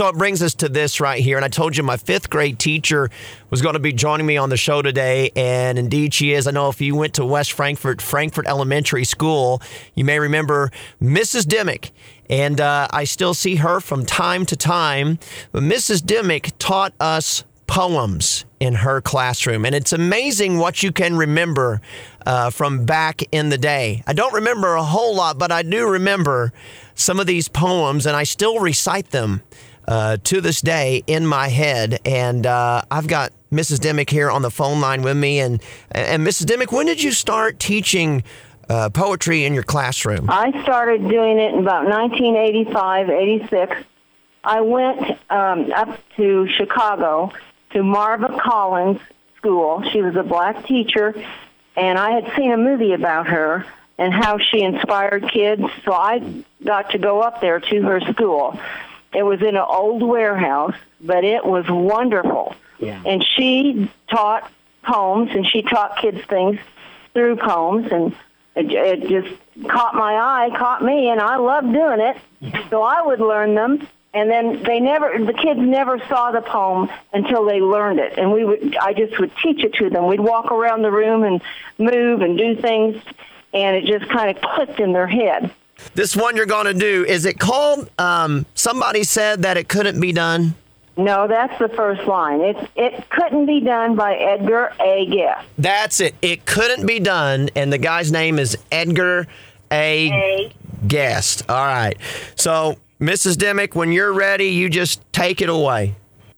So it brings us to this right here. And I told you my 5th grade teacher was going to be joining me on the show today. And indeed she is. I know if you went to West Frankfort Elementary School, you may remember Mrs. Dimmick. And I still see her from time to time. But Mrs. Dimmick taught us poems in her classroom. And it's amazing what you can remember from back in the day. I don't remember a whole lot, but I do remember some of these poems, and I still recite them to this day in my head. And I've got Mrs. Dimmick here on the phone line with me. And Mrs. Dimmick, when did you start teaching poetry in your classroom? I started doing it in about 1985, 86. I went up to Chicago to Marva Collins School. She was a black teacher, and I had seen a movie about her and how she inspired kids, so I got to go up there to her school. It was in an old warehouse, but it was wonderful. Yeah. And she taught poems, and she taught kids things through poems, and it just caught me, and I loved doing it. So I would learn them, and then the kids never saw the poem until they learned it. And I just would teach it to them. We'd walk around the room and move and do things, and it just kind of clicked in their head. This one you're going to do, is it called Somebody Said That It Couldn't Be Done? No, that's the first line. It couldn't be done by Edgar A. Guest. That's it. It couldn't be done, and the guy's name is Edgar A. Guest. All right. So, Mrs. Dimmick, when you're ready, you just take it away.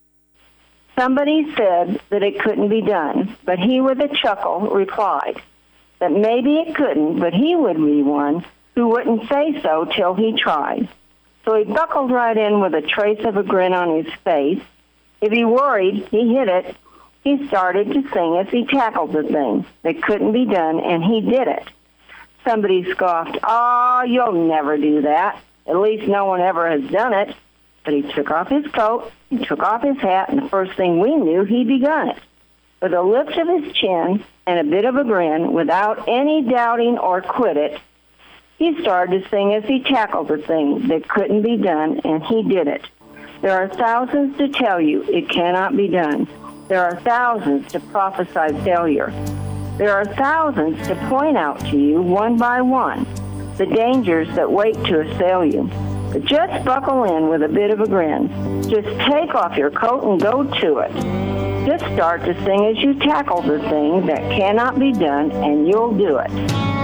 Somebody said that it couldn't be done, but he with a chuckle replied that maybe it couldn't, but he would be one who wouldn't say so till he tried. So he buckled right in with a trace of a grin on his face. If he worried, he hit it. He started to sing as he tackled the thing that couldn't be done, and he did it. Somebody scoffed, "Oh, you'll never do that. At least no one ever has done it." But he took off his coat, he took off his hat, and the first thing we knew, he'd begun it. With a lift of his chin and a bit of a grin, without any doubting or quit it, he started to sing as he tackled the thing that couldn't be done, and he did it. There are thousands to tell you it cannot be done. There are thousands to prophesy failure. There are thousands to point out to you, one by one, the dangers that wait to assail you. But just buckle in with a bit of a grin. Just take off your coat and go to it. Just start to sing as you tackle the thing that cannot be done, and you'll do it.